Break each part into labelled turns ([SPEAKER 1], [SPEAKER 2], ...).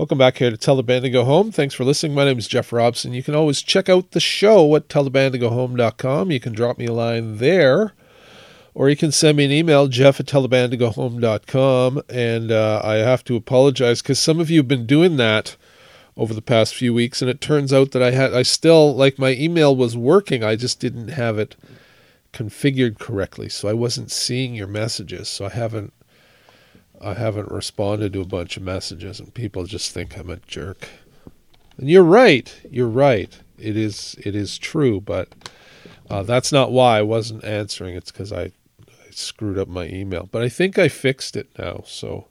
[SPEAKER 1] Welcome back here to Tell the Band to Go Home. Thanks for listening. My name is Jeff Robson. You can always check out the show at tellthebandtogohome.com. You can drop me a line there, or you can send me an email, jeff@tellthebandtogohome.com. And I have to apologize because some of you have been doing that over the past few weeks, and it turns out that I still, like, my email was working. I just didn't have it configured correctly, so I wasn't seeing your messages. So I haven't responded to a bunch of messages, and people just think I'm a jerk. And you're right. It is true, but that's not why I wasn't answering. It's because I screwed up my email. But I think I fixed it now, so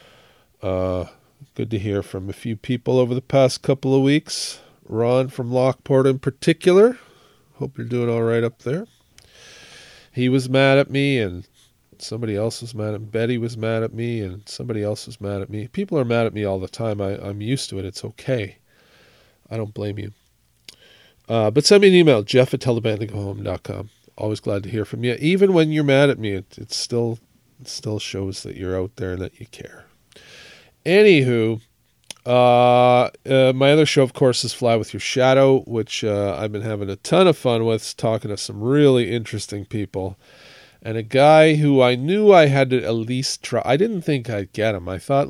[SPEAKER 1] good to hear from a few people over the past couple of weeks. Ron from Lockport in particular. Hope you're doing all right up there. He was mad at me, and somebody else was mad at me. Betty was mad at me, and somebody else was mad at me. People are mad at me all the time. I'm used to it. It's okay. I don't blame you. But send me an email, jeff@tellthebandtogohome.com. Always glad to hear from you. Even when you're mad at me, it still shows that you're out there and that you care. Anywho, my other show, of course, is Fly With Your Shadow, which I've been having a ton of fun with, talking to some really interesting people. And a guy who I knew I had to at least try. I didn't think I'd get him. I thought,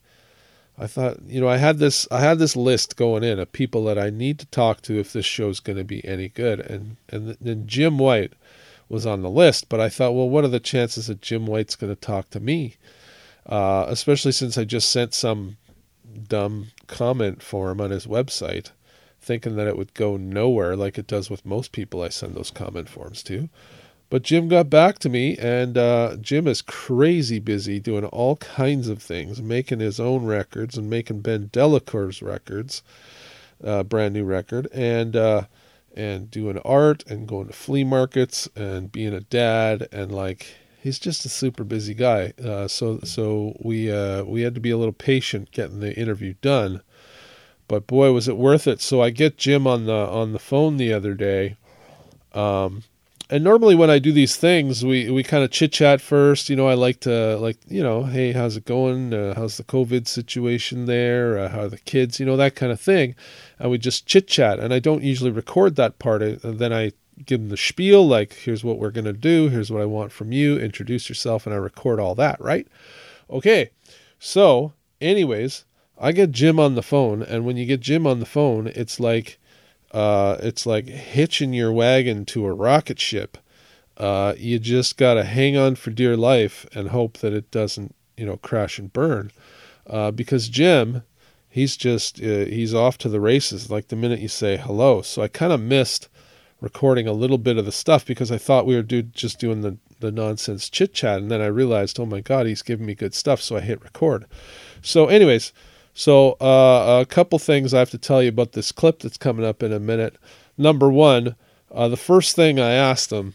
[SPEAKER 1] I had this list going in of people that I need to talk to if this show's going to be any good. And then Jim White was on the list, but I thought, well, what are the chances that Jim White's going to talk to me? Especially since I just sent some dumb comment for him on his website, thinking that it would go nowhere like it does with most people I send those comment forms to. But Jim got back to me, and Jim is crazy busy doing all kinds of things, making his own records and making Ben Delacour's records, brand new record, and doing art and going to flea markets and being a dad, and he's just a super busy guy. So we had to be a little patient getting the interview done, but boy, was it worth it. So I get Jim on the phone the other day. And normally when I do these things, we kind of chit-chat first. I like to, hey, how's it going? How's the COVID situation there? How are the kids? That kind of thing. And we just chit-chat. And I don't usually record that part. And then I give them the spiel, like, here's what we're going to do. Here's what I want from you. Introduce yourself. And I record all that, right? Okay. So, anyways, I get Jim on the phone. And when you get Jim on the phone, it's like hitching your wagon to a rocket ship. You just got to hang on for dear life and hope that it doesn't, crash and burn. Because Jim, he's off to the races like the minute you say hello. So I kind of missed recording a little bit of the stuff because I thought we were just doing the nonsense chit chat. And then I realized, oh my God, he's giving me good stuff. So I hit record. So anyways, a couple things I have to tell you about this clip that's coming up in a minute. Number one, the first thing I asked him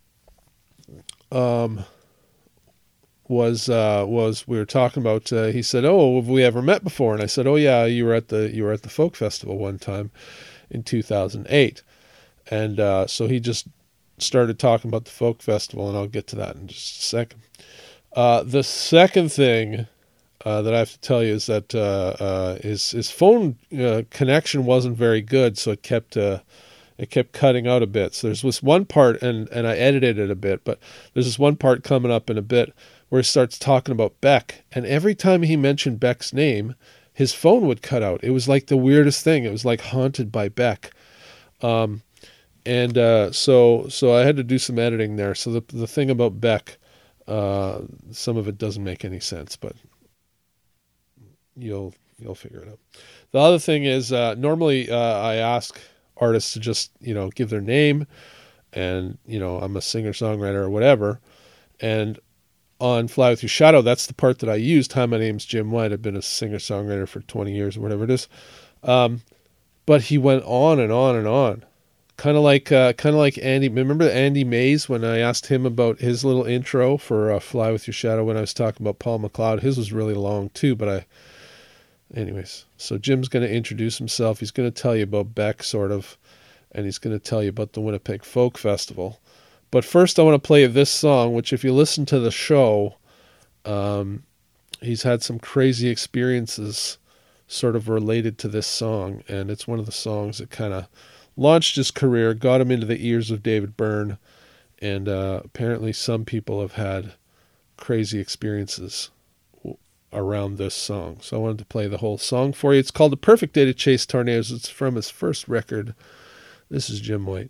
[SPEAKER 1] was we were talking about. He said, "Oh, have we ever met before?" And I said, "Oh yeah, you were at the folk festival one time in 2008." And so he just started talking about the folk festival, and I'll get to that in just a second. The second thing that I have to tell you is that his phone connection wasn't very good, so it kept cutting out a bit. So there's this one part, and I edited it a bit, but there's this one part coming up in a bit where he starts talking about Beck, and every time he mentioned Beck's name, his phone would cut out. It was like the weirdest thing. It was like Haunted by Beck. So I had to do some editing there. So the thing about Beck, some of it doesn't make any sense, but you'll figure it out. The other thing is, normally I ask artists to just, give their name and, I'm a singer-songwriter or whatever. And on Fly With Your Shadow, that's the part that I used. Hi, my name's Jim White. I've been a singer-songwriter for 20 years or whatever it is. But he went on and on and on. Kind of like Andy. Remember Andy Mays when I asked him about his little intro for Fly With Your Shadow when I was talking about Paul McLeod? His was really long too, but anyways. So Jim's going to introduce himself. He's going to tell you about Beck, sort of, and he's going to tell you about the Winnipeg Folk Festival. But first, I want to play you this song, which if you listen to the show, he's had some crazy experiences sort of related to this song, and it's one of the songs that kind of launched his career, got him into the ears of David Byrne, and apparently some people have had crazy experiences around this song. So I wanted to play the whole song for you. It's called The Perfect Day to Chase Tornadoes. It's from his first record. This is Jim White.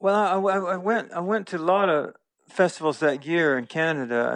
[SPEAKER 2] Well, I went to a lot of festivals that year in Canada,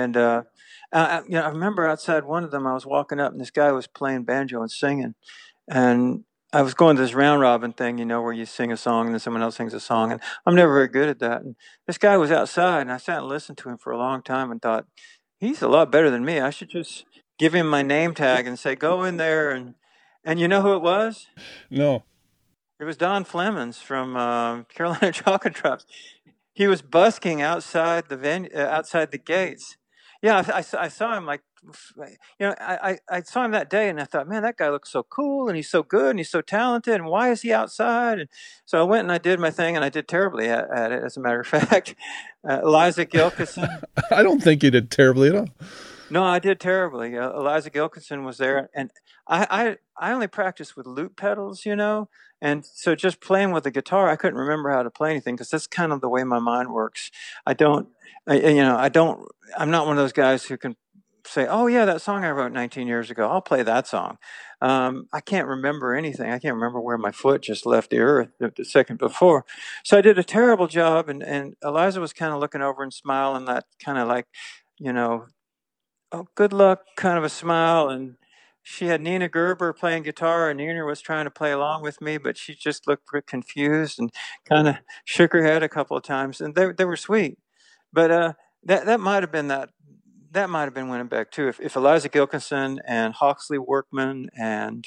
[SPEAKER 2] I remember outside one of them, I was walking up, and this guy was playing banjo and singing, and I was going to this round robin thing, where you sing a song and then someone else sings a song, and I'm never very good at that. And this guy was outside, and I sat and listened to him for a long time, and thought, he's a lot better than me. I should just give him my name tag and say, go in there, and you know who it was?
[SPEAKER 1] No.
[SPEAKER 2] It was Don Flemons from Carolina Chocolate Drops. He was busking outside the outside the gates. Yeah, I saw him like, I saw him that day, and I thought, man, that guy looks so cool, and he's so good, and he's so talented, and why is he outside? And so I went and I did my thing, and I did terribly at it, as a matter of fact. Eliza Gilkison.
[SPEAKER 1] I don't think you did terribly at all.
[SPEAKER 2] No, I did terribly. Eliza Gilkison was there, and I only practiced with loop pedals, and so just playing with the guitar, I couldn't remember how to play anything because that's kind of the way my mind works. I don't, I don't. I'm not one of those guys who can say, "Oh yeah, that song I wrote 19 years ago, I'll play that song." I can't remember anything. I can't remember where my foot just left the earth the second before. So I did a terrible job, and Eliza was kind of looking over and smiling, that kind of like, you know oh, good luck kind of a smile. And she had Nina Gerber playing guitar, and Nina was trying to play along with me, but she just looked confused and kind of shook her head a couple of times. And they were sweet, but that might have been that might have been Winnipeg too. If Eliza Gilkinson and Hawksley Workman and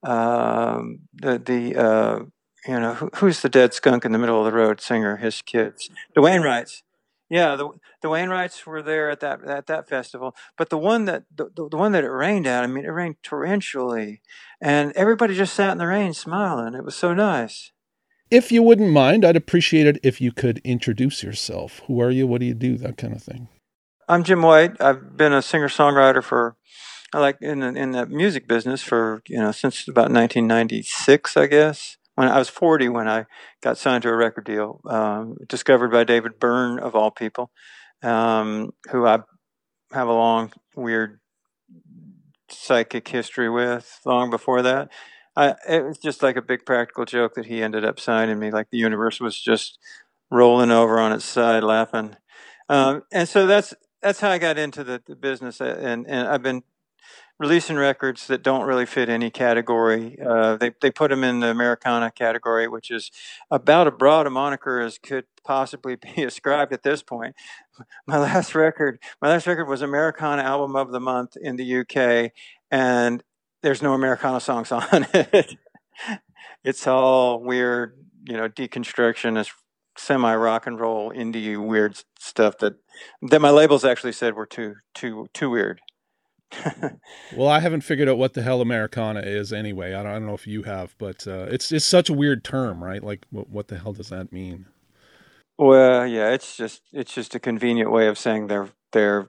[SPEAKER 2] who's the dead skunk in the middle of the road singer, his kids, the Wainwrights. Yeah, the Wainwrights were there at that festival. But the one that it rained at, I mean, it rained torrentially, and everybody just sat in the rain smiling. It was so nice.
[SPEAKER 1] If you wouldn't mind, I'd appreciate it if you could introduce yourself. Who are you? What do you do? That kind of thing.
[SPEAKER 2] I'm Jim White. I've been a singer songwriter for I like in the music business for since about 1996, I guess. When I was 40, when I got signed to a record deal, discovered by David Byrne of all people, who I have a long weird psychic history with. Long before that, it was just like a big practical joke that he ended up signing me, like the universe was just rolling over on its side, laughing. And so that's how I got into the business, and I've been releasing records that don't really fit any category. They put them in the Americana category, which is about as broad a moniker as could possibly be ascribed at this point. My last record was Americana Album of the Month in the UK, and there's no Americana songs on it. It's all weird, deconstructionist, semi rock and roll, indie weird stuff that my labels actually said were too weird.
[SPEAKER 1] Well, I haven't figured out what the hell Americana is anyway. I don't know if you have, but it's such a weird term, right? Like, what the hell does that mean?
[SPEAKER 2] Well, yeah, it's just a convenient way of saying they're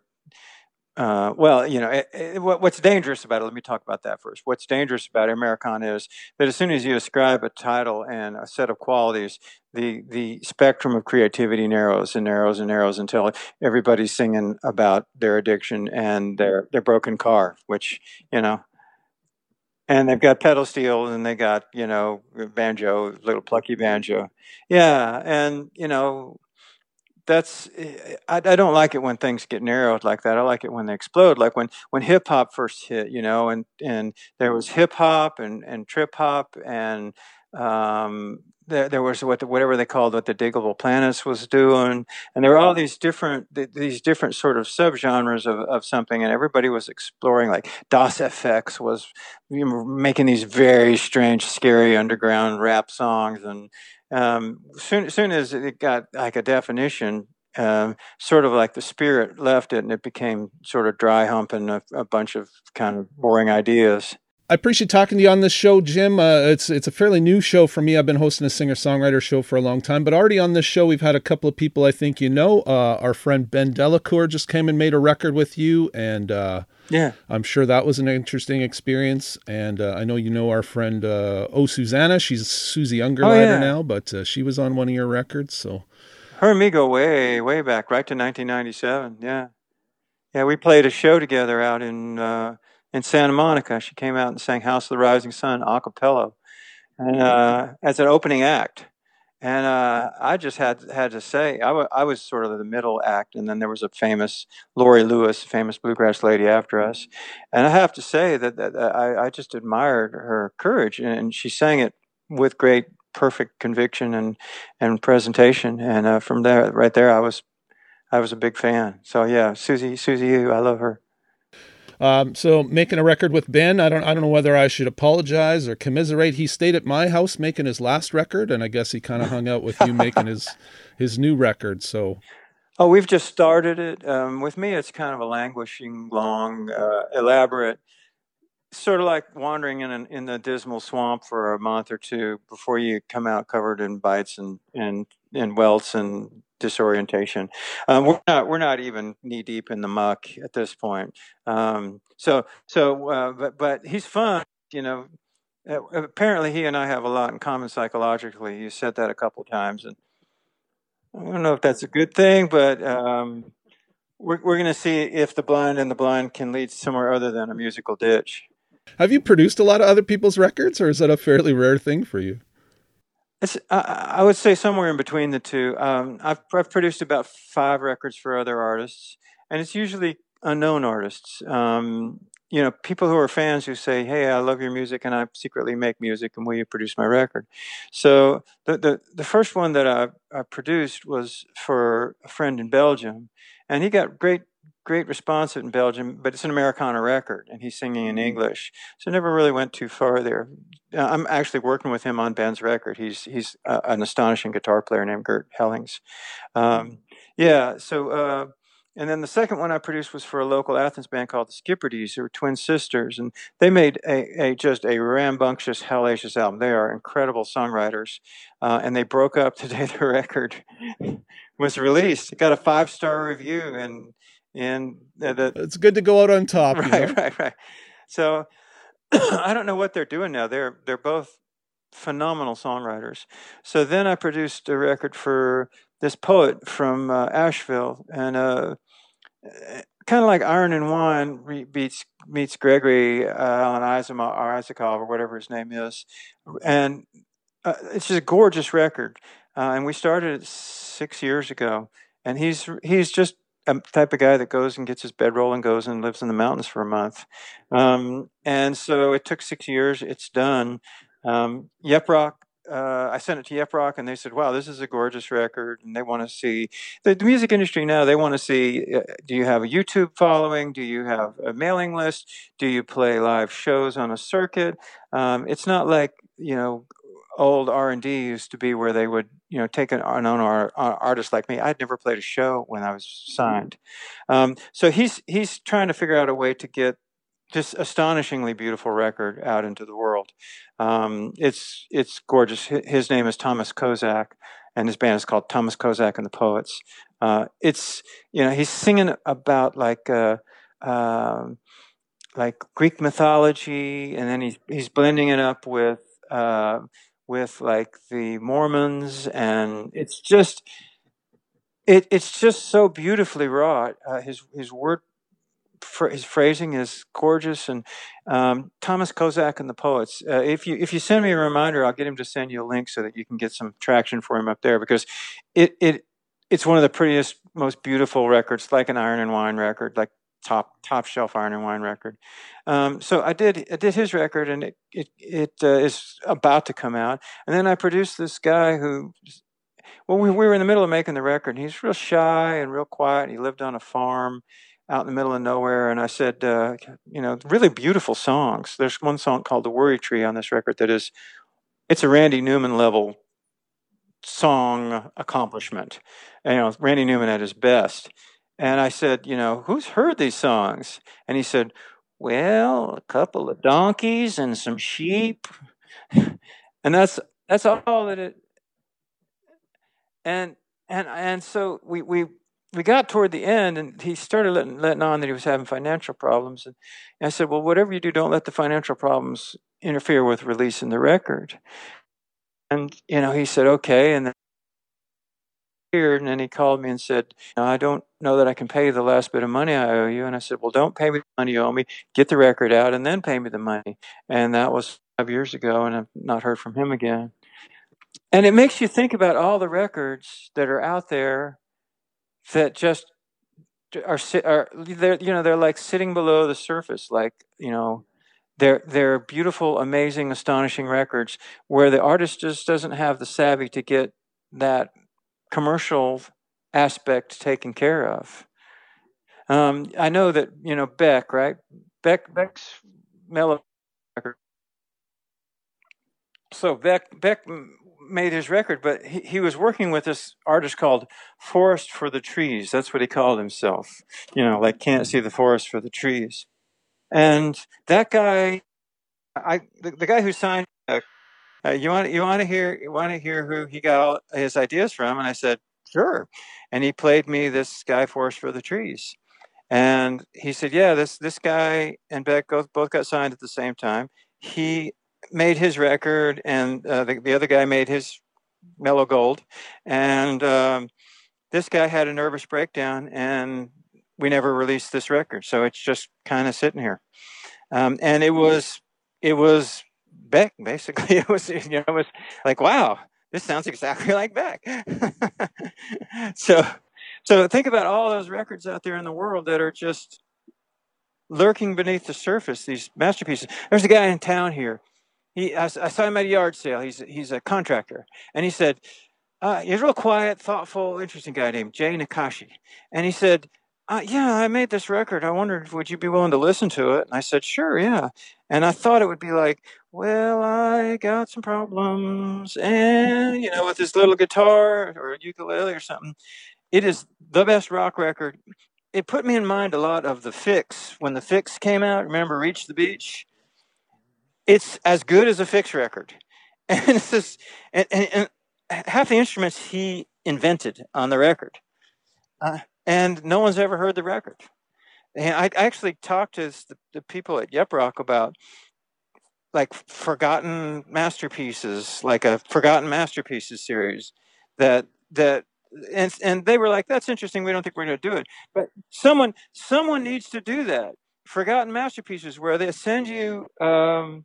[SPEAKER 2] well, what's dangerous about it. Let me talk about that first. What's dangerous about Americana is that as soon as you ascribe a title and a set of qualities, the spectrum of creativity narrows and narrows and narrows until everybody's singing about their addiction and their broken car, which you know. And they've got pedal steel, and they got banjo, little plucky banjo. Yeah, and that's I don't like it when things get narrowed like that. I like it when they explode, like when hip hop first hit, and there was hip hop and trip hop, and there was whatever they called what the Diggable Planets was doing, and there were all these different sort of subgenres of something, and everybody was exploring. Like Das FX was making these very strange, scary underground rap songs, and soon as it got like a definition, sort of like the spirit left it, and it became sort of dry humping a bunch of kind of boring ideas.
[SPEAKER 1] I appreciate talking to you on this show, Jim. It's a fairly new show for me. I've been hosting a singer-songwriter show for a long time, but already on this show, we've had a couple of people I think you know. Our friend Ben Delacour just came and made a record with you, and
[SPEAKER 2] Yeah.
[SPEAKER 1] I'm sure that was an interesting experience. And I know you know our friend Susanna. She's Susie
[SPEAKER 2] Oh
[SPEAKER 1] Ungerleider
[SPEAKER 2] yeah.
[SPEAKER 1] now, but she was on one of your records. So
[SPEAKER 2] Her and me go way, way back, right to 1997. Yeah. Yeah, we played a show together out in Santa Monica. She came out and sang House of the Rising Sun a cappella, and as an opening act. And I just had to say, I was sort of the middle act, and then there was a famous Lori Lewis, famous bluegrass lady after us. And I have to say that I just admired her courage, and she sang it with great, perfect conviction and presentation. And from there, right there, I was a big fan. So yeah, Susie Yu, I love her.
[SPEAKER 3] So making a record with Ben, I don't know whether I should apologize or commiserate. He stayed at my house making his last record, and I guess he kind of hung out with you making his new record. So,
[SPEAKER 2] Oh, we've just started it. With me, it's kind of a languishing, long, elaborate, sort of like wandering in the dismal swamp for a month or two before you come out covered in bites and welts and disorientation. We're not even knee deep in the muck at this point. But he's fun, you know. Apparently, he and I have a lot in common psychologically. You said that a couple times, and I don't know if that's a good thing, but we're going to see if the blind and the blind can lead somewhere other than a musical ditch.
[SPEAKER 3] have you produced a lot of other people's records, or is that a fairly rare thing for you?
[SPEAKER 2] I would say somewhere in between the two. I've produced about 5 records for other artists, and it's usually unknown artists. You know, people who are fans who say, "Hey, I love your music, and I secretly make music, and will you produce my record?" So the first one that I produced was for a friend in Belgium, and he got great response in Belgium, but it's an Americana record, and he's singing in English, so I never really went too far there. I'm actually working with him on Ben's record. He's an astonishing guitar player named Gert Hellings. Yeah, so and then the second one I produced was for a local Athens band called the Skipperdies, who were twin sisters, and they made a just a rambunctious, hellacious album. They are incredible songwriters, and they broke up the day the record was released. It got a 5-star review, and
[SPEAKER 3] It's good to go out on top.
[SPEAKER 2] Right. So I don't know what they're doing now. They're both phenomenal songwriters. So then I produced a record for this poet from Asheville, and kind of like Iron and Wine meets Gregory Alan Isakov or whatever his name is, and it's just a gorgeous record. And we started it 6 years ago, and he's just a type of guy that goes and gets his bedroll and goes and lives in the mountains for a month. And so it took 6 years. It's done. Yep Rock. I sent it to Yep Rock, and they said, "Wow, this is a gorgeous record." And they want to see the music industry now. They want to see: do you have a YouTube following? Do you have a mailing list? Do you play live shows on a circuit? It's not like old R&D used to be where they would take an unknown artist like me. I'd never played a show when I was signed. So he's trying to figure out a way to get this astonishingly beautiful record out into the world. It's gorgeous. His name is Thomas Kozak, and his band is called Thomas Kozak and the Poets. It's he's singing about like Greek mythology, and then he's blending it up with like the Mormons, and it's just so beautifully wrought. His word, his phrasing is gorgeous, and Thomas Kozak and the Poets. If you send me a reminder, I'll get him to send you a link so that you can get some traction for him up there, because it's one of the prettiest, most beautiful records, like an Iron and Wine record, like top shelf Iron and Wine record. So I did his record, and it is about to come out. And then I produced this guy who, well, we were in the middle of making the record, and he's real shy and real quiet. He lived on a farm out in the middle of nowhere, and I said, really beautiful songs. There's one song called "The Worry Tree" on this record it's a Randy Newman level song accomplishment. And, Randy Newman at his best. And I said, who's heard these songs? And he said, well, a couple of donkeys and some sheep. And that's all that it. And so we got toward the end, and he started letting on that he was having financial problems. And I said, well, whatever you do, don't let the financial problems interfere with releasing the record. And, he said, okay. And and then he called me and said, I don't know that I can pay you the last bit of money I owe you. And I said, well, don't pay me the money you owe me. Get the record out and then pay me the money. And that was 5 years ago, and I've not heard from him again. And it makes you think about all the records that are out there that just are they're like sitting below the surface, like, they're beautiful, amazing, astonishing records where the artist just doesn't have the savvy to get that commercial aspect taken care of. I know that Beck, right? Beck's mellow record. So Beck made his record, but he was working with this artist called Forest for the Trees. That's what he called himself. Like, can't see the forest for the trees. And that guy, the guy who signed, you want to hear who he got all his ideas from? And I said, sure. And he played me this guy, Forest for the Trees. And he said, yeah, this guy and Beck both got signed at the same time. He made his record, and the other guy made his Mellow Gold. And this guy had a nervous breakdown, and we never released this record. So it's just kind of sitting here. And it was Beck, basically. It was like, wow, this sounds exactly like Beck. So think about all those records out there in the world that are just lurking beneath the surface, these masterpieces. There's a guy in town here. I saw him at a yard sale. He's a contractor. And he said, he's a real quiet, thoughtful, interesting guy named Jay Nakashi. And he said, yeah, I made this record. I wondered, would you be willing to listen to it? And I said, sure, yeah. And I thought it would be like, well, I got some problems. And, with his little guitar or ukulele or something. It is the best rock record. It put me in mind a lot of the Fix. When the Fix came out, remember Reach the Beach? It's as good as a Fix record. And it's just, and half the instruments he invented on the record. And no one's ever heard the record. And I actually talked to the people at Yep Rock about like forgotten masterpieces, like a Forgotten Masterpieces series that and they were like, that's interesting. We don't think we're going to do it. But someone needs to do that. Forgotten Masterpieces, where they send you, a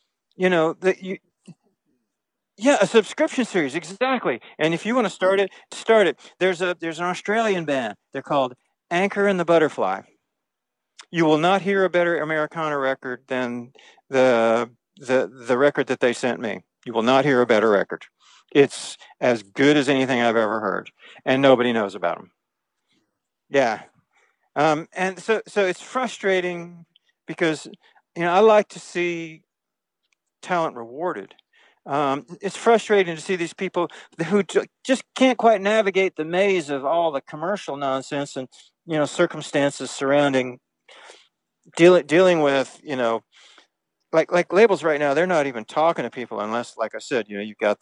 [SPEAKER 2] subscription series. Exactly. And if you want to start it. There's an Australian band. They're called Anchor and the Butterfly. You will not hear a better Americana record than the record that they sent me. You will not hear a better record. It's as good as anything I've ever heard, and nobody knows about them. Yeah. And so it's frustrating because, I like to see talent rewarded. It's frustrating to see these people who just can't quite navigate the maze of all the commercial nonsense and, circumstances surrounding dealing with, like labels right now. They're not even talking to people unless, like I said, you've got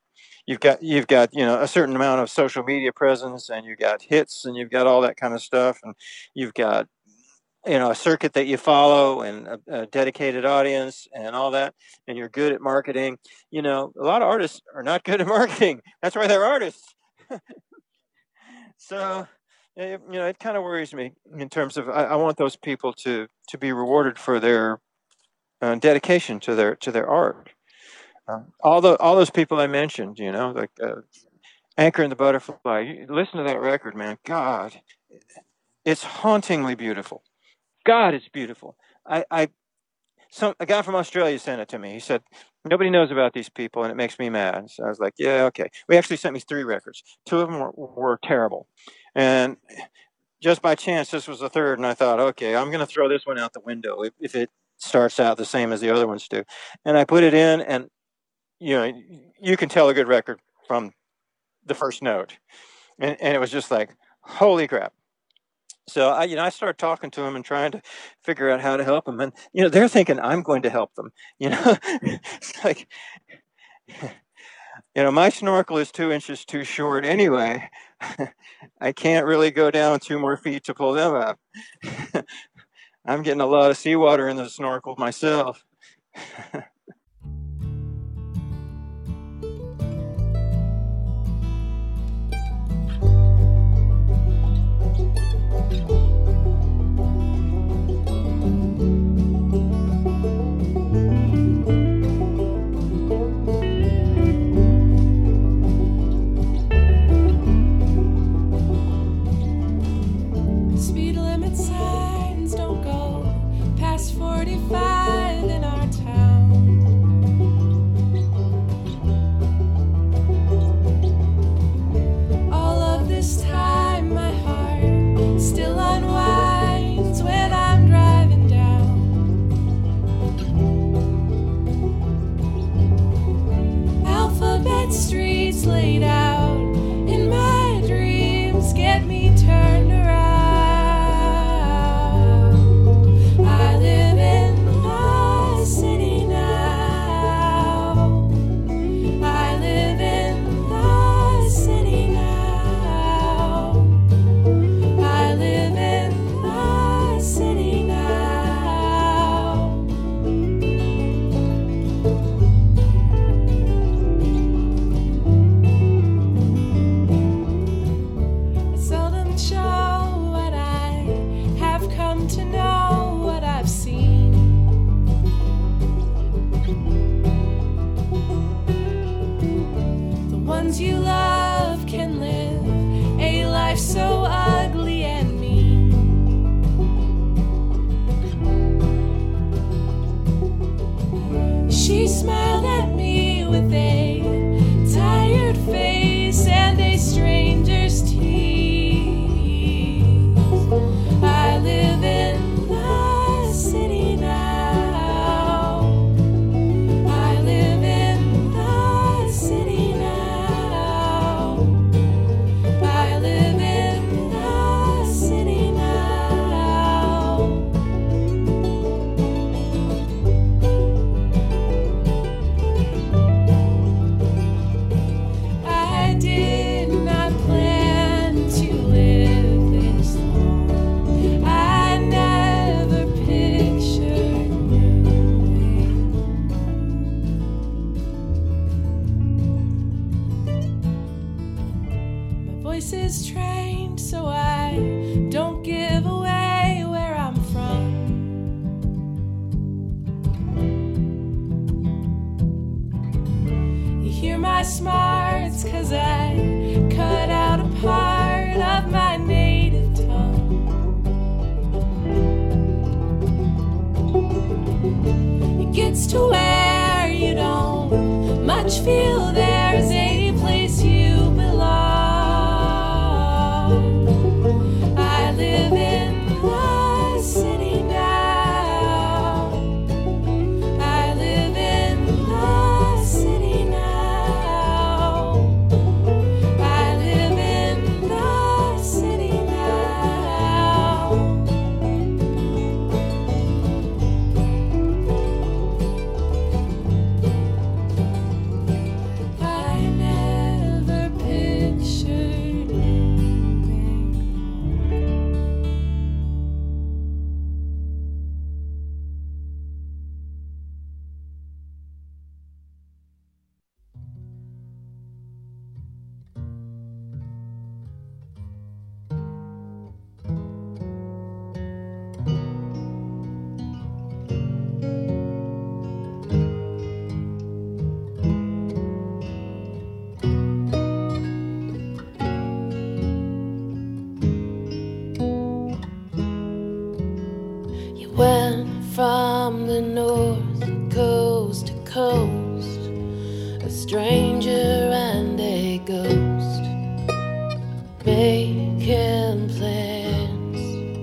[SPEAKER 2] a certain amount of social media presence, and you've got hits, and you've got all that kind of stuff, and you've got a circuit that you follow, and a dedicated audience, and all that, and you're good at marketing. A lot of artists are not good at marketing. That's why they're artists. So it kind of worries me in terms of I want those people to be rewarded for their dedication to their art. All those people I mentioned, like Anchor and the Butterfly. Listen to that record, man. God, it's hauntingly beautiful. God, it's beautiful. A guy from Australia sent it to me. He said, nobody knows about these people, and it makes me mad. So I was like, yeah, okay. We actually sent me 3 records. 2 of them were terrible. And just by chance, this was the third, and I thought, okay, I'm going to throw this one out the window if it starts out the same as the other ones do. And I put it in, and you can tell a good record from the first note. And it was just like, holy crap. So I started talking to them and trying to figure out how to help them. And, they're thinking I'm going to help them. It's like, my snorkel is 2 inches too short anyway. I can't really go down 2 more feet to pull them up. I'm getting a lot of seawater in the snorkel myself.
[SPEAKER 4] streets laid out in my dreams get me turned around. I live in the city now. I live in the city now. I live in the city now. I seldom show what I have come to know, what I've seen. The ones you love can live a life so ugly and mean. She smiled at me with a tired face and a stranger's tease. I live in the city now. I live in the city now. I live in the city now. I did not plan to live this long. I never pictured moving. My voice is trained so I don't give away where I'm from. You hear my smarts 'cause I cut out a part of my native tongue. It gets to where you don't much feel there's a place you belong. I live in the city now. I live in the city now. I live in the city now. I never pictured moving. You went from the north coast to coast, a stranger and a ghost, making plans.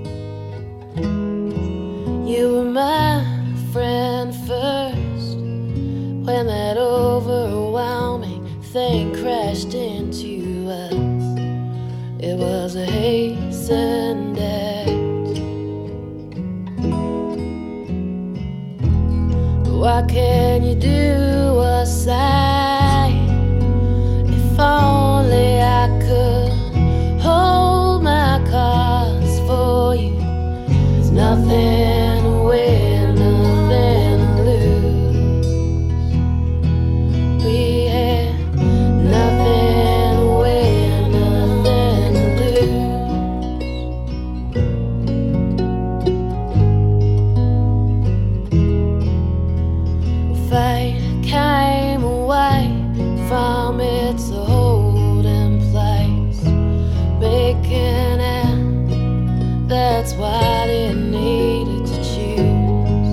[SPEAKER 4] You were my friend first, when that overwhelming thing crashed into us. It was a hastened act. What can you do or say? If only I could hold my cards for you. There's nothing to win, nothing to lose. We had nothing to win, nothing to lose. Fight came away from its holding place, making it. That's what it needed to choose.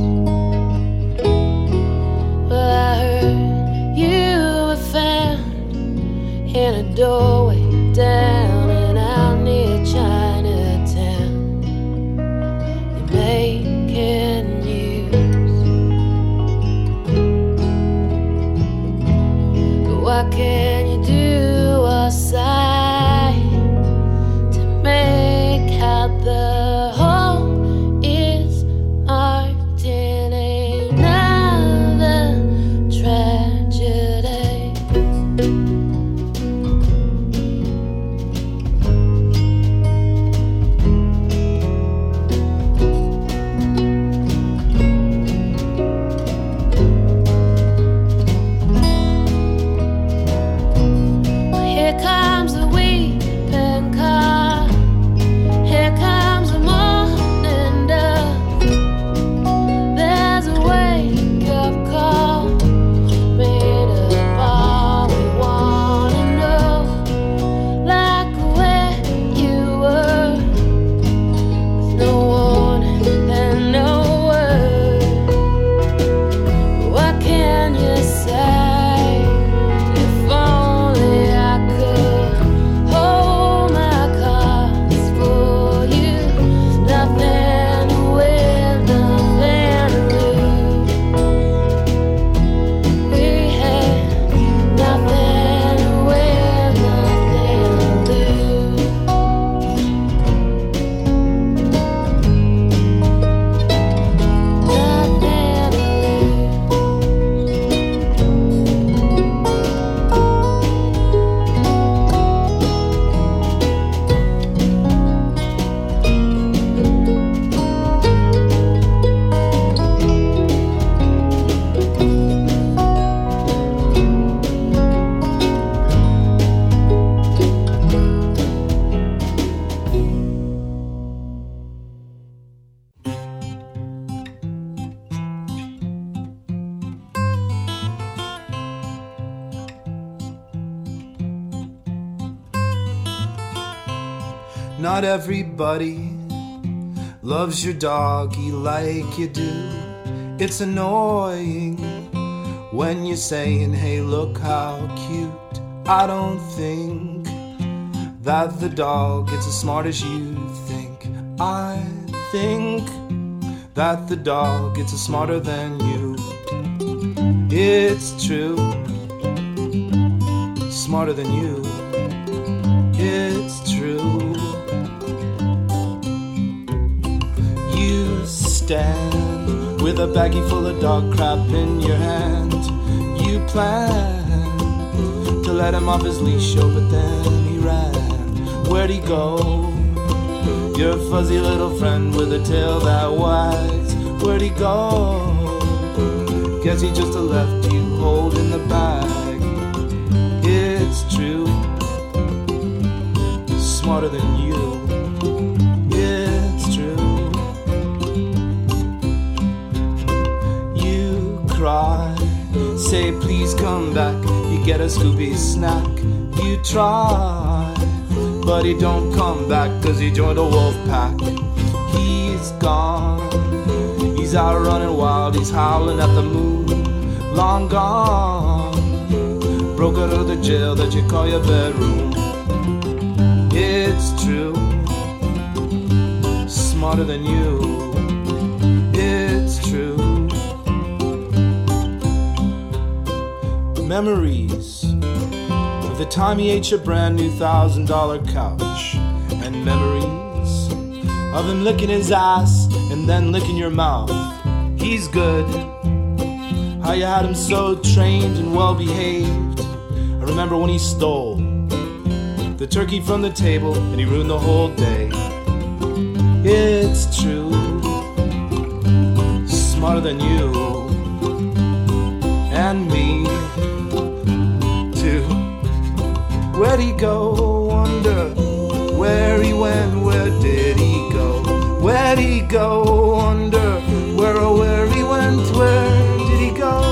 [SPEAKER 4] Well, I heard you were found in a doorway down and out near Chinatown. You're making news. But what can do a sigh to make out the hole is marked in another tragedy. Here comes the weeping car. Here comes the morning dove. There's a wake-up call made of all we wanna know, like where you were, with no warning and no word. What can you say? If only I could hold my cards for you. Nothing to win, nothing to lose. We had nothing to win, nothing to lose. Nothing to lose.
[SPEAKER 5] Not everybody loves your doggy like you do. It's annoying when you're saying, hey, look how cute. I don't think that the dog gets as smart as you think. I think that the dog gets smarter than you. It's true, smarter than you. It's true. You stand with a baggie full of dog crap in your hand. You plan to let him off his leash, oh, but then he ran. Where'd he go? Your fuzzy little friend with a tail that wags. Where'd he go? Guess he just left you holding the bag. It's true, smarter than you. It's true. You cry, say please come back. You get a Scooby snack. You try, but he don't come back, 'cause he joined a wolf pack. He's gone, he's out running wild. He's howling at the moon, long gone. Broke out of the jail that you call your bedroom. It's true, smarter than you. It's true. Memories of the time he ate your brand new $1,000 couch, and memories of him licking his ass and then licking your mouth. He's good, how you had him so trained and well behaved. I remember when he stole the turkey from the table and he ruined the whole day. It's true, smarter than you and me too. Where'd he go? Wonder where he went. Where did he go? Where'd he go? Wonder where he went. Where did he go?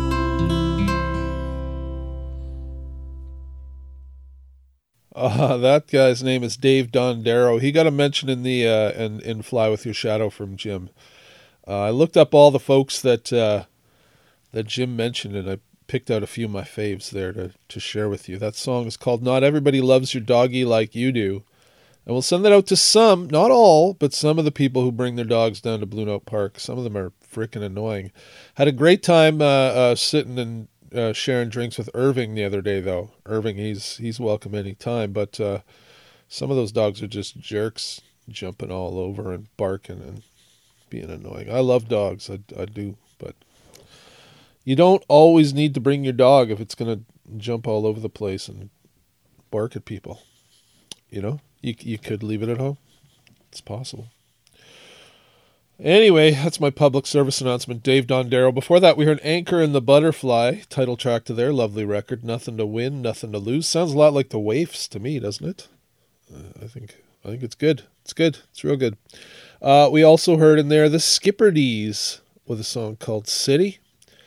[SPEAKER 1] That guy's name is Dave Dondero. He got a mention in the in Fly With Your Shadow from Jim. I looked up all the folks that Jim mentioned, and I picked out a few of my faves there to share with you. That song is called Not Everybody Loves Your Doggy Like You Do. And we'll send that out to some, not all, but some of the people who bring their dogs down to Blue Note Park. Some of them are freaking annoying. Had a great time sitting sharing drinks with Irving the other day, though. Irving, he's welcome anytime, but some of those dogs are just jerks, jumping all over and barking and being annoying. I love dogs, I do, but you don't always need to bring your dog if it's going to jump all over the place and bark at people. You know, you could leave it at home. It's possible. Anyway, that's my public service announcement. Dave Dondero. Before that, we heard Anchor and the Butterfly, title track to their lovely record, Nothing to Win, Nothing to Lose. Sounds a lot like the Waifs to me, doesn't it? I think it's good. It's good. It's real good. We also heard in there the Skipperdees with a song called City.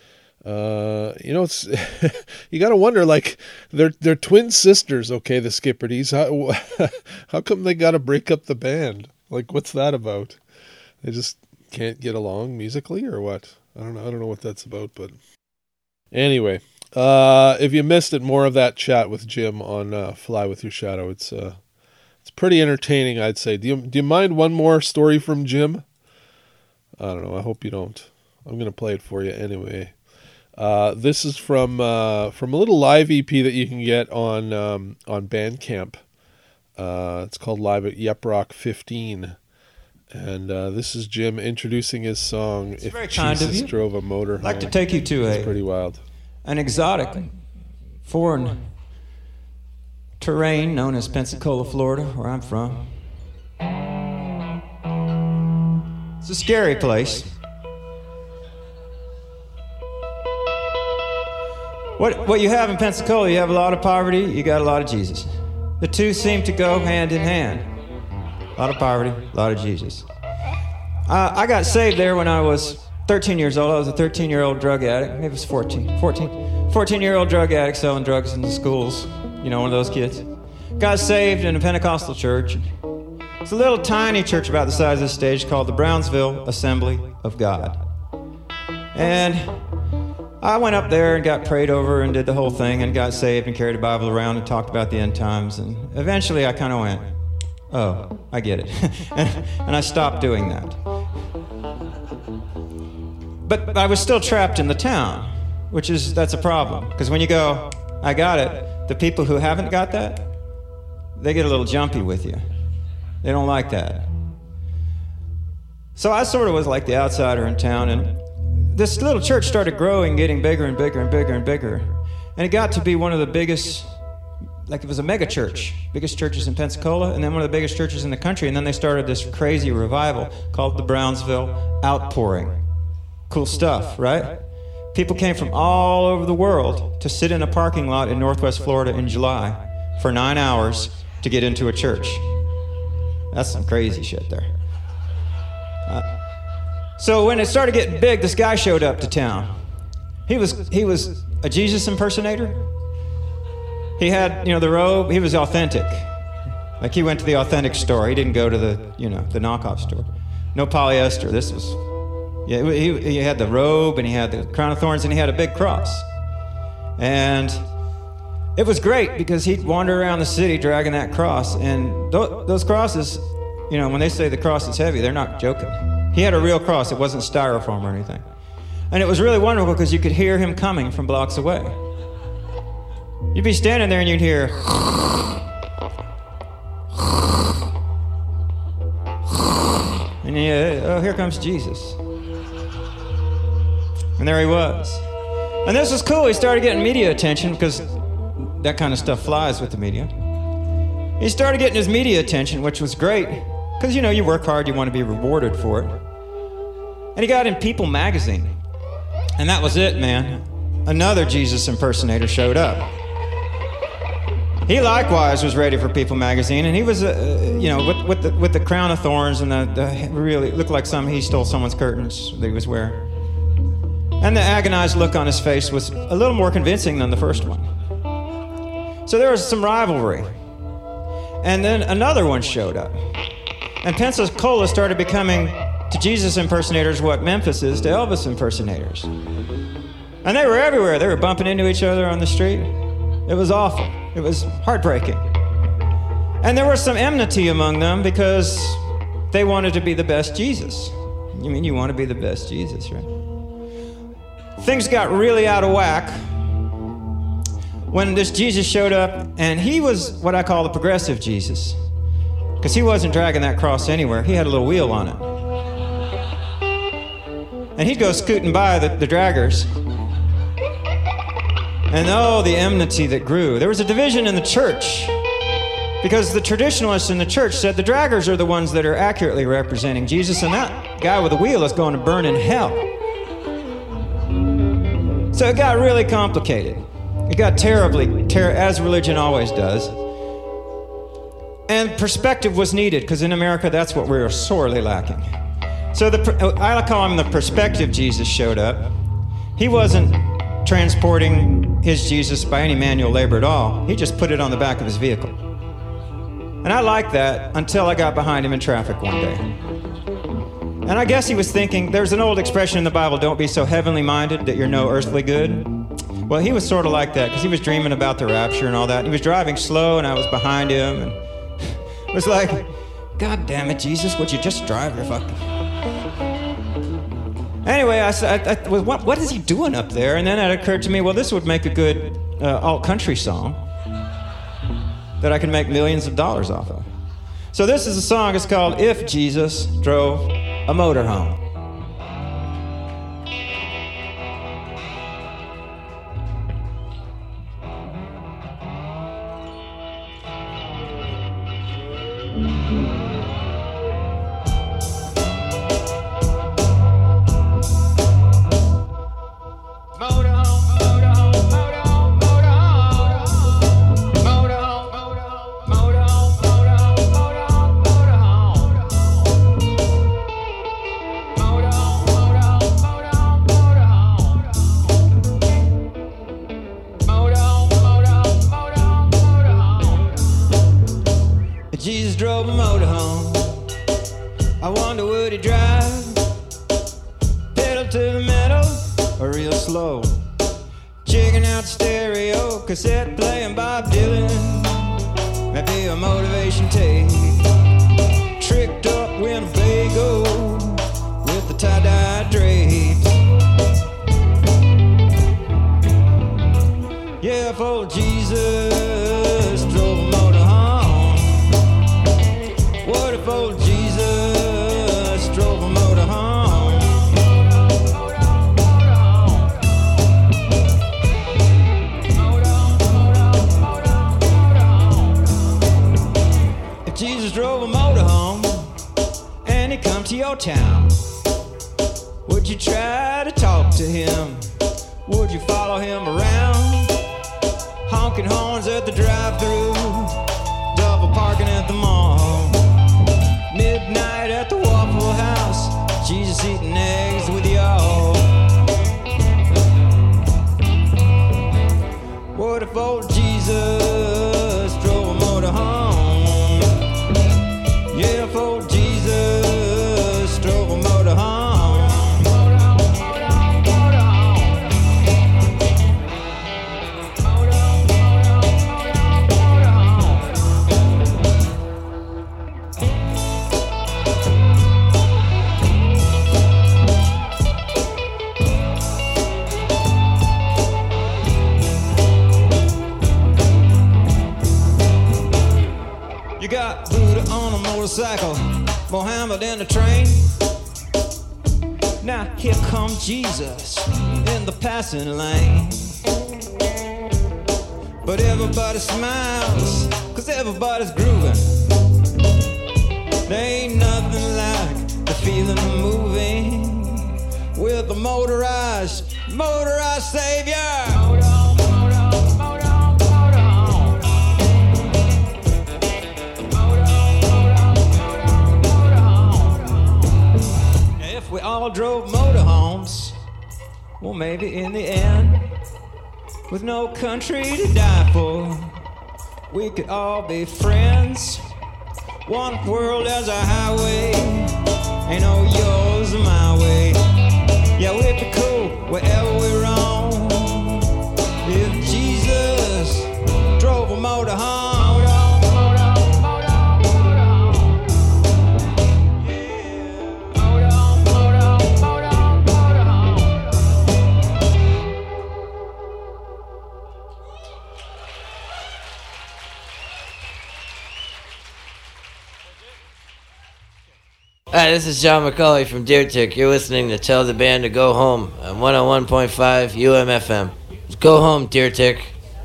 [SPEAKER 1] It's you got to wonder, like, they're twin sisters, okay, the Skipperdees. How come they got to break up the band? Like, what's that about? They just can't get along musically or what? I don't know what that's about, but anyway, if you missed it, more of that chat with Jim on Fly With Your Shadow. It's pretty entertaining, I'd say. Do you mind one more story from Jim? I don't know. I hope you don't. I'm going to play it for you anyway. This is from a little live EP that you can get on Bandcamp. It's called Live at Yep Rock 15. And this is Jim introducing his song,
[SPEAKER 6] It's
[SPEAKER 1] If
[SPEAKER 6] very kind of
[SPEAKER 1] Jesus
[SPEAKER 6] you.
[SPEAKER 1] Drove a Motor
[SPEAKER 6] I'd like
[SPEAKER 1] Home.
[SPEAKER 6] to take you to
[SPEAKER 1] It's pretty wild.
[SPEAKER 6] an exotic foreign terrain known as Pensacola, Florida, where I'm from. It's a scary place. What you have in Pensacola, you have a lot of poverty, you got a lot of Jesus. The two seem to go hand in hand. A lot of poverty, a lot of Jesus. I got saved there when I was 13 years old. I was a 13-year-old drug addict. Maybe it was 14-year-old drug addict selling drugs in the schools. You know, one of those kids. Got saved in a Pentecostal church. It's a little tiny church about the size of this stage called the Brownsville Assembly of God. And I went up there and got prayed over and did the whole thing and got saved and carried a Bible around and talked about the end times. And eventually I kind of went, oh, I get it. And I stopped doing that. But I was still trapped in the town, that's a problem. Because when you go, I got it, the people who haven't got that, they get a little jumpy with you. They don't like that. So I sort of was like the outsider in town, and this little church started growing, getting bigger and bigger and bigger and bigger. And it got to be one of the biggest, like it was a mega church, biggest churches in Pensacola, and then one of the biggest churches in the country. And then they started this crazy revival called the Brownsville Outpouring. Cool stuff, right? People came from all over the world to sit in a parking lot in Northwest Florida in July for 9 hours to get into a church. That's some crazy shit there. So when it started getting big, this guy showed up to town. He was a Jesus impersonator. He had, the robe. He was authentic. Like he went to the authentic store. He didn't go to the, the knockoff store. No polyester. This was, he had the robe and he had the crown of thorns and he had a big cross. And it was great because he'd wander around the city dragging that cross. And those crosses, when they say the cross is heavy, they're not joking. He had a real cross. It wasn't styrofoam or anything. And it was really wonderful because you could hear him coming from blocks away. You'd be standing there and you'd hear... And here comes Jesus. And there he was. And this was cool. He started getting media attention because that kind of stuff flies with the media. He started getting his media attention, which was great. Because, you work hard, you want to be rewarded for it. And he got in People magazine. And that was it, man. Another Jesus impersonator showed up. He likewise was ready for People magazine, and he was, with the crown of thorns and the really looked like he stole someone's curtains that he was wearing. And the agonized look on his face was a little more convincing than the first one. So there was some rivalry. And then another one showed up. And Pensacola started becoming to Jesus impersonators what Memphis is to Elvis impersonators. And they were everywhere. They were bumping into each other on the street. It was awful. It was heartbreaking. And there was some enmity among them because they wanted to be the best Jesus. You mean you want to be the best Jesus, right? Things got really out of whack when this Jesus showed up, and he was what I call the progressive Jesus, because he wasn't dragging that cross anywhere. He had a little wheel on it. And he'd go scooting by the draggers. And oh, the enmity that grew. There was a division in the church, because the traditionalists in the church said the draggers are the ones that are accurately representing Jesus, and that guy with the wheel is going to burn in hell. So it got really complicated. It got terribly, as religion always does. And perspective was needed, because in America, that's what we were sorely lacking. So I call him the perspective Jesus showed up. He wasn't transporting his Jesus by any manual labor at all. He just put it on the back of his vehicle. And I liked that until I got behind him in traffic one day. And I guess he was thinking, there's an old expression in the Bible, don't be so heavenly minded that you're no earthly good. Well, he was sort of like that, because he was dreaming about the rapture and all that. He was driving slow, and I was behind him, and it was like, God damn it, Jesus, would you just drive your fucking... Anyway, I said, what is he doing up there? And then it occurred to me, well, this would make a good alt-country song that I can make millions of dollars off of. So this is a song, it's called If Jesus Drove a Motorhome. Jesus drove a motorhome. I wonder would he drive pedal to the metal or real slow? Checking out the stereo, cassette playing Bob Dylan. Maybe a motivation tape. Tricked up Winnebago with the tie-dye drapes. Yeah, if old Jesus drove a motorhome. What if old Jesus drove a motorhome? If Jesus drove a motorhome and he come to your town, would you try to talk to him? Would you follow him around? Honking horns at the drive-thru, double parking at the mall, midnight at the Waffle House, Jesus eating eggs with y'all. What if old Jesus drove a motorhome? Yeah, if old Jesus drove a motorhome. You got Buddha on a motorcycle, Muhammad in a train. Now here comes Jesus in the passing lane. But everybody smiles, cause everybody's grooving. There ain't nothing like the feeling of moving with a motorized savior. If we all drove motorhomes, well, maybe in the end, with no country to die for, we could all be friends. One world as a highway, ain't no yours or my way. Yeah, we'd be cool wherever we roam. If Jesus drove a motorhome.
[SPEAKER 7] Hi, this is John McCauley from Deer Tick. You're listening to Tell the Band to Go Home on 101.5 UMFM. Go home, Deer Tick.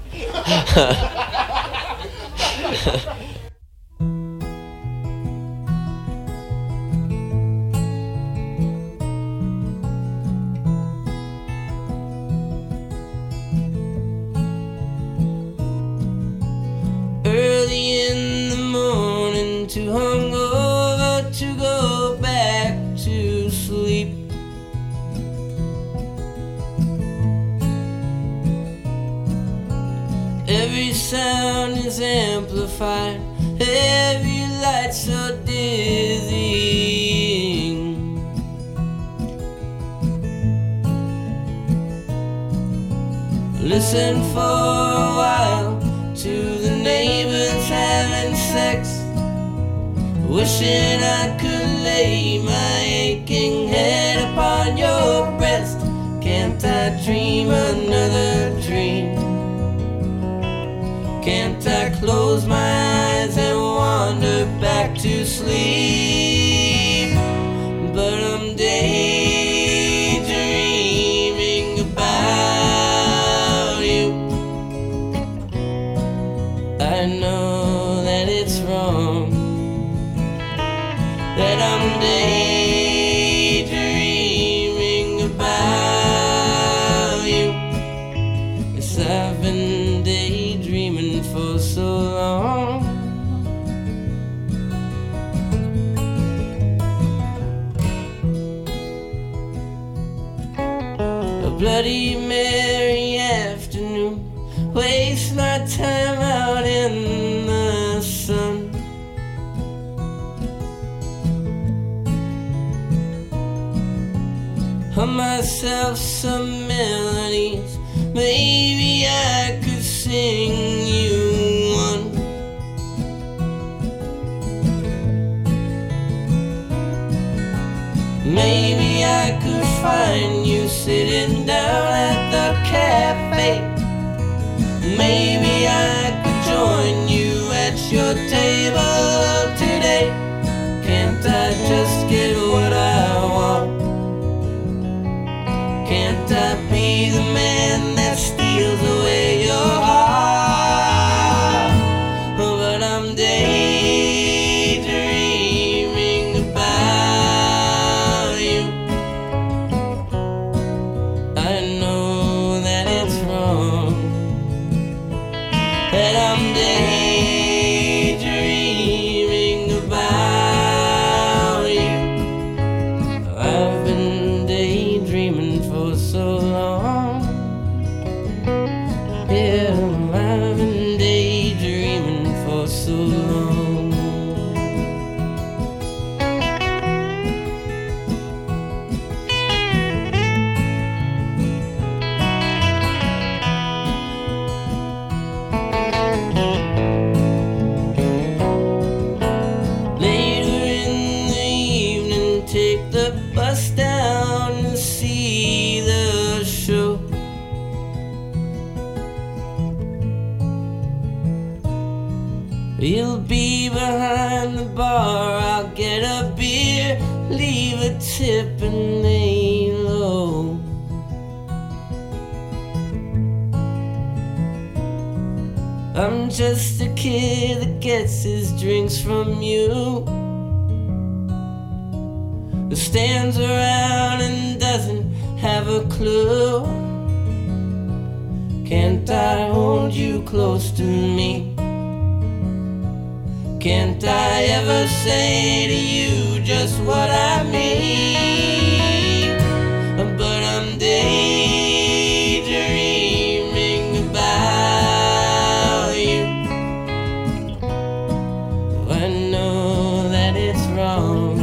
[SPEAKER 8] Early in the morning, too hungover to go back to sleep. Every sound is amplified, every light so dizzying. Listen for a while to the neighbors having sex, wishing I could lay my aching head upon your breast. Can't I dream another dream? Can't I close my eyes and wander back to sleep? But I'm daydreaming about you. I know that it's wrong, that I'm daydreaming about you. Yes, I've been daydreaming for so long. A Bloody Mary afternoon, waste my time out in the sun. Hum myself some melodies, maybe I could sing you one. Maybe I could find you sitting down at the cafe. Maybe I could join you at your table today. Can't I just get what I want? Can't I be the man that steals away your heart? But I'm daydreaming about you. I know that it's wrong, that I'm daydreaming about you. I've been daydreaming for so long. Yeah, I've been daydreaming for so long. Later in the evening, take the bus down and see the show. You'll be behind the bar, I'll get a beer, leave a tip and lay low. I'm just a kid that gets his drinks from you, who stands around and doesn't have a clue. Can't I hold you close to me? Can't I ever say to you just what I mean? But I'm daydreaming about you. I know that it's wrong,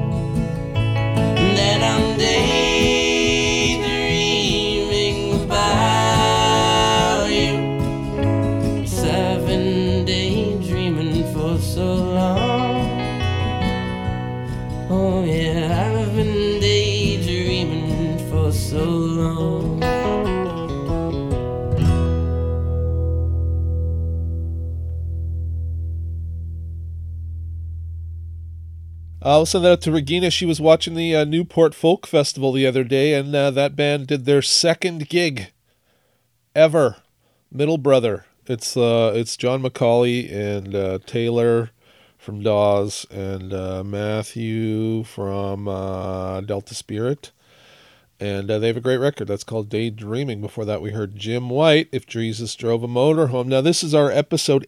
[SPEAKER 8] that I'm daydreaming about you. 'Cause I've been daydreaming for so long. Oh yeah, I've been
[SPEAKER 1] I'll send that out to Regina. She was watching the Newport Folk Festival the other day, and that band did their second gig ever. Middle Brother. It's John McCauley and Taylor from Dawes and Matthew from Delta Spirit. And they have a great record. That's called Daydreaming. Before that, we heard Jim White, If Jesus Drove a Motorhome. Now, this is our episode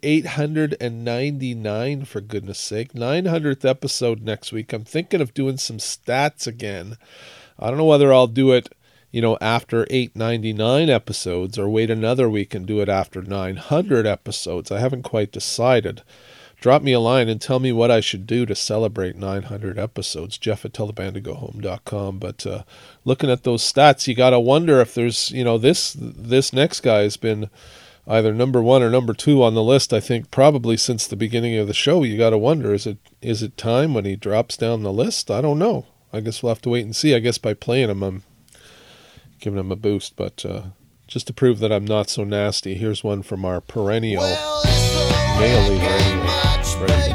[SPEAKER 1] 899, for goodness sake. 900th episode next week. I'm thinking of doing some stats again. I don't know whether I'll do it, after 899 episodes or wait another week and do it after 900 episodes. I haven't quite decided. Drop me a line and tell me what I should do to celebrate 900 episodes. Jeff at tellthebandtogohome.com. But looking at those stats, you got to wonder if there's, this next guy has been either number 1 or number 2 on the list, I think, probably since the beginning of the show. You got to wonder, is it time when he drops down the list? I don't know. I guess we'll have to wait and see. I guess by playing him, I'm giving him a boost. But just to prove that I'm not so nasty, here's one from our perennial male leader anyway. Right.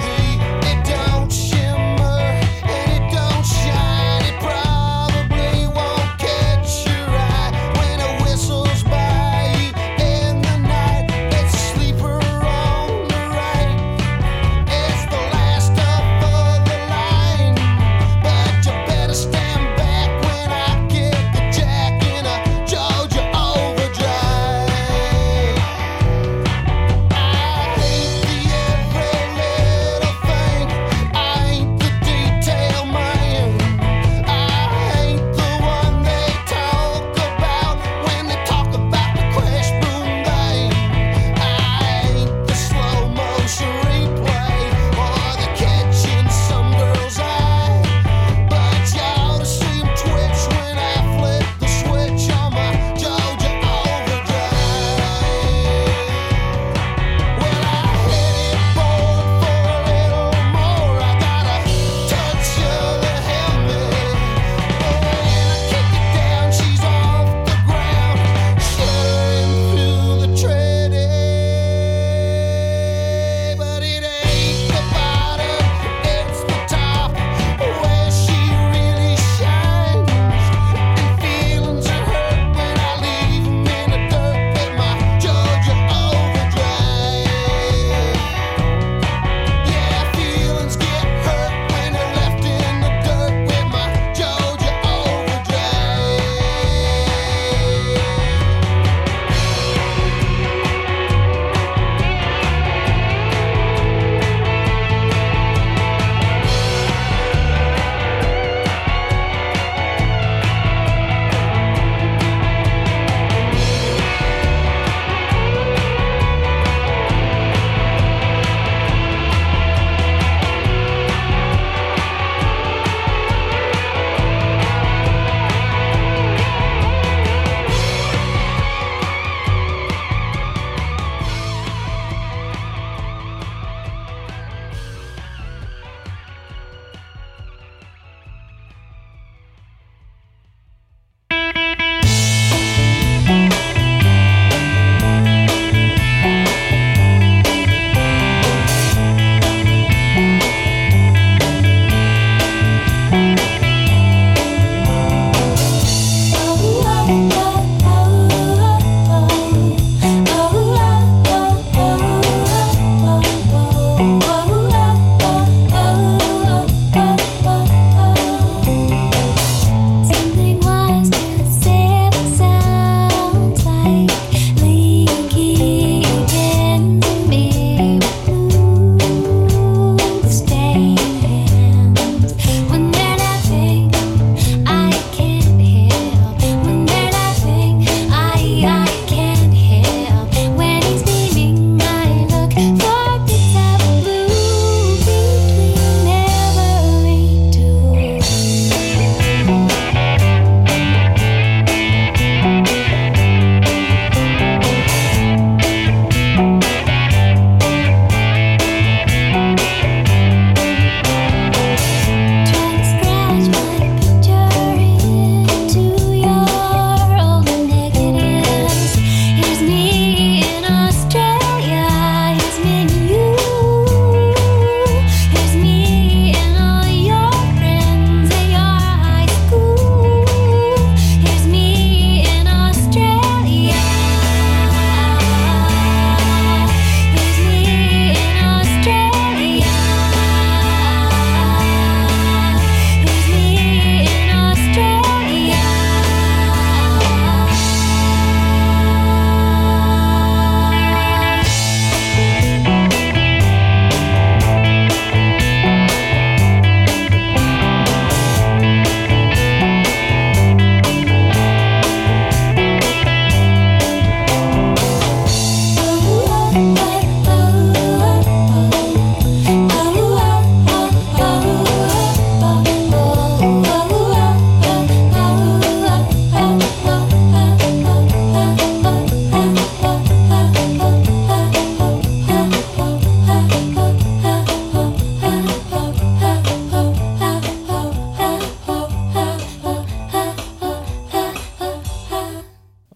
[SPEAKER 9] I hate the every little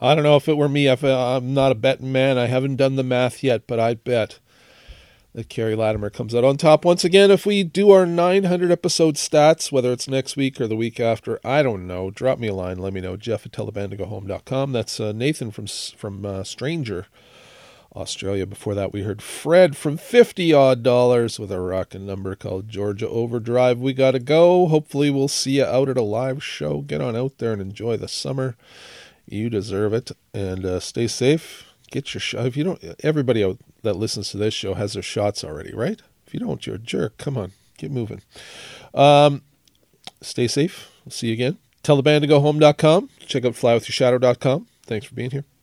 [SPEAKER 1] I don't know if it were me. I'm not a betting man. I haven't done the math yet, but I bet that Kerry Latimer comes out on top once again. If we do our 900 episode stats, whether it's next week or the week after, I don't know. Drop me a line. Let me know. Jeff@tellthebandtogohome.com. That's Nathan from Stranger, Australia. Before that, we heard Fred from $50 with a rockin' number called Georgia Overdrive. We got to go. Hopefully we'll see you out at a live show. Get on out there and enjoy the summer. You deserve it. And stay safe. Get your shot. If you don't, everybody out that listens to this show has their shots already, right? If you don't, you're a jerk. Come on, get moving. Stay safe. We'll see you again. Tell the band to go home.com. Check out flywithyourshadow.com. Thanks for being here.